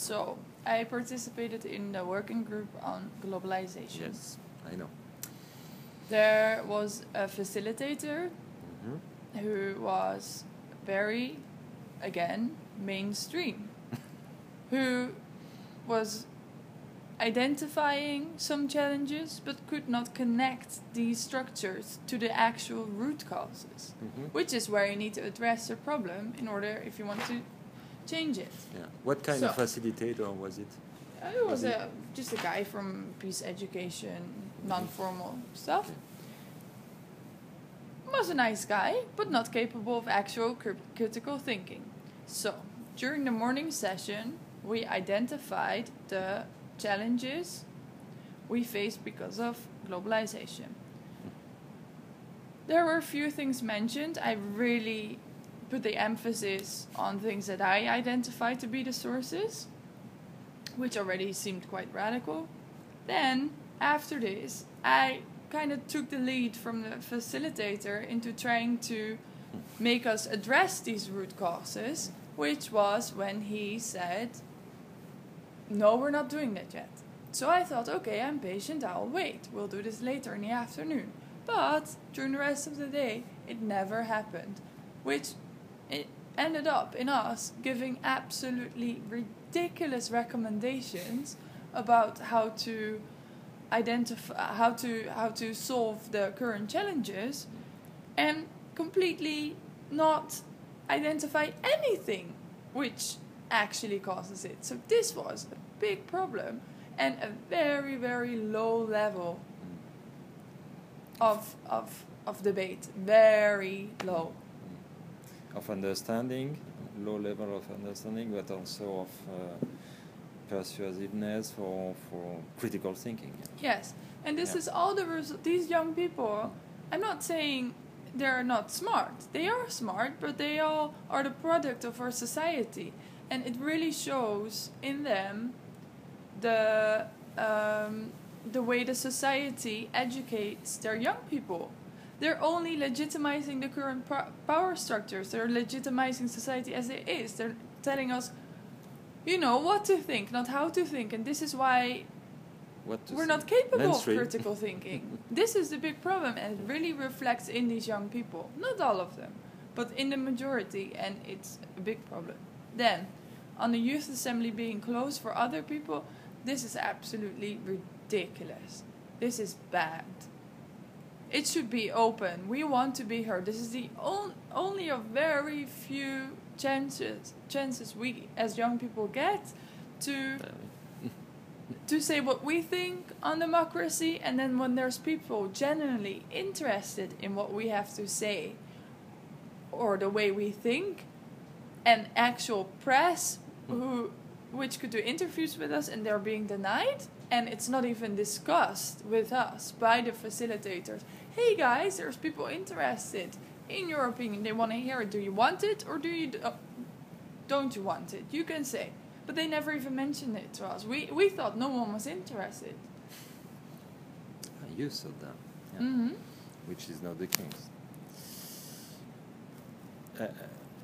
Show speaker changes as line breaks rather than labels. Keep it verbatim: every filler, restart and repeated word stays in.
So, I participated in the working group on globalization.
Yes, I know.
There was a facilitator
Mm-hmm.
who was very, again, mainstream, who was identifying some challenges but could not connect these structures to the actual root causes,
Mm-hmm.
which is where you need to address the problem in order if you want to change it.
Yeah. What kind
So-
of facilitator was it?
Uh, It was
Was it-
a, just a guy from peace education, non-formal stuff.
Okay.
Was a nice guy, but not capable of actual cri- critical thinking. So, during the morning session, we identified the challenges we face because of globalization. There were a few things mentioned. I really put the emphasis on things that I identified to be the sources, which already seemed quite radical. Then, after this, I kind of took the lead from the facilitator into trying to make us address these root causes, which was when he said, no, we're not doing that yet. So I thought, okay, I'm patient, I'll wait. We'll do this later in the afternoon. But during the rest of the day, it never happened, which it ended up in us giving absolutely ridiculous recommendations about how to identify, how to how to solve the current challenges, and completely not identify anything which actually causes it. So this was a big problem and a very, very low level of of of debate. Very low.
Of understanding, low level of understanding, but also of uh, persuasiveness for for critical thinking.
Yes, and this
Yeah.
is all the result. These young people, I'm not saying they're not smart. They are smart, but they all are the product of our society, and it really shows in them the um, the way the society educates their young people. They're only legitimizing the current po- power structures. They're legitimizing society as it is. They're telling us, you know, what to think, not how to think, and this is why
What to
we're
say?
not capable of
Mainstream.
critical thinking. This is the big problem, and it really reflects in these young people. Not all of them, but in the majority, and it's a big problem. Then, on the youth assembly being closed for other people, this is absolutely ridiculous. This is bad. It should be open. We want to be heard. This is the on- only of very few chances chances we as young people get to to say what we think on democracy, and then when there's people genuinely interested in what we have to say or the way we think, and actual press who which could do interviews with us, and they're being denied, and it's not even discussed with us by the facilitators. Hey guys, there's people interested in your opinion. They want to hear it. Do you want it, or do you d- uh, don't you want it? You can say. But they never even mentioned it to us. We we thought no one was interested.
You said that, yeah.
Mm-hmm.
Which is not the case. Uh,